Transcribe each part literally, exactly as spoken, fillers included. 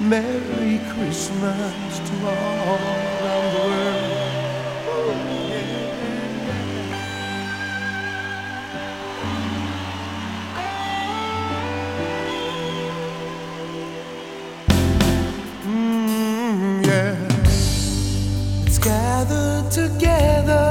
Merry Christmas to all around the world. Oh, yeah. Mm, yeah. Let's gather together,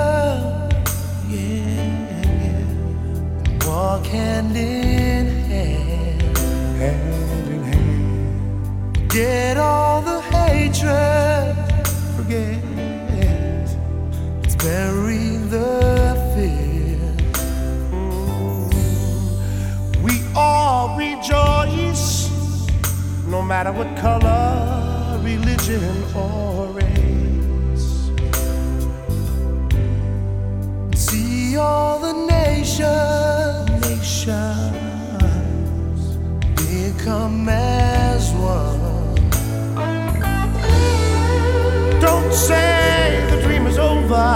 yeah, yeah. Walk hand in hand, hand in hand. Get all the hatred, forget. Let's bury the fear. Mm. We all rejoice, no matter what color, religion, or race. See all the nations, nations become as one. Don't say the dream is over.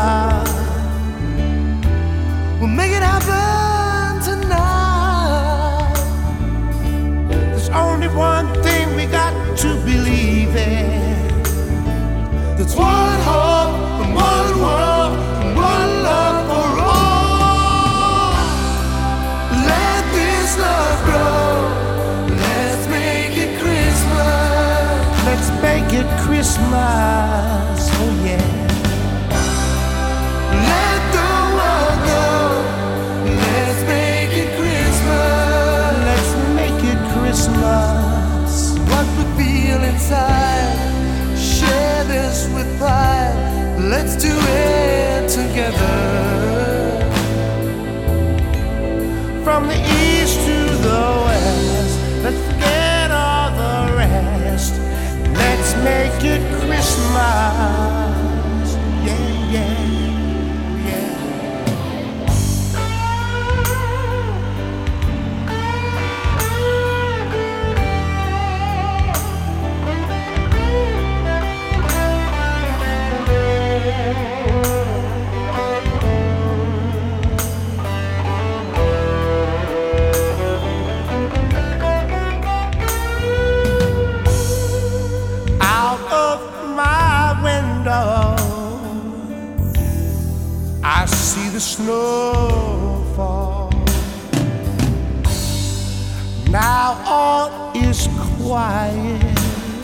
We'll make it happen tonight. There's only one thing we got to believe in. That's one hope and one world and one love for all. Let this love grow. Let's make it Christmas. Let's make it Christmas. Oh yeah. Let the world know. Let's make it Christmas. Let's make it Christmas. What we feel inside, share this with pride. Let's do it together. From the east to the west, let's forget all the rest. Let's make it Christmas. Yeah, yeah, yeah. I see the snow fall. Now all is quiet.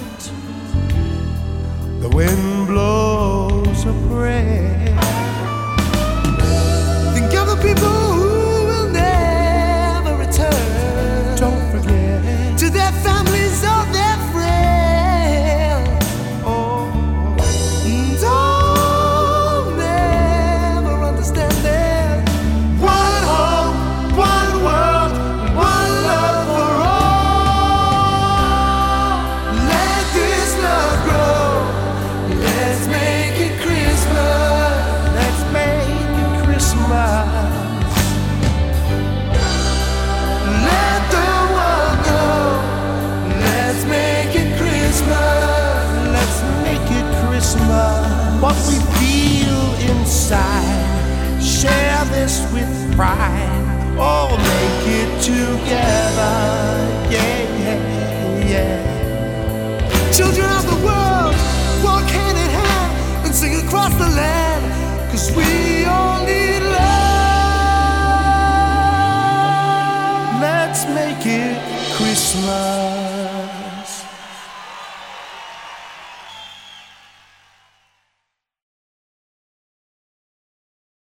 The wind blows a prayer. Think of the people who will never return. Don't forget to their families or their friends. Oh, don't. What we feel inside, share this with pride. Oh, make it together, yeah, yeah, yeah. Children of the world, walk hand in hand and sing across the land, 'cause we all need love. Let's make it Christmas.